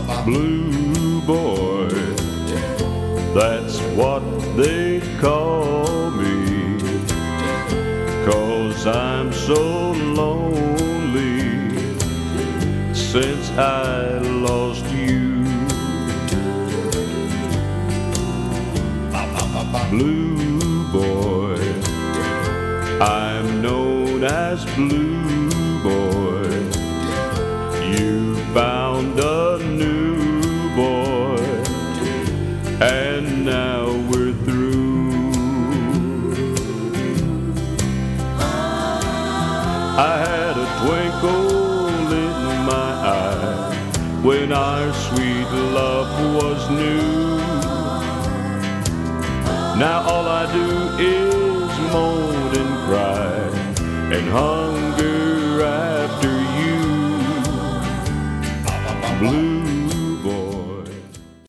Blue boy, that's what they call me, 'cause I'm so lonely since I lost you. Blue boy, I'm known as Blue boy. You found a new boy, and now we're through. I had a twinkle in my eye when our sweet love was new. Now all I do is moan and cry and hunger after you. Blue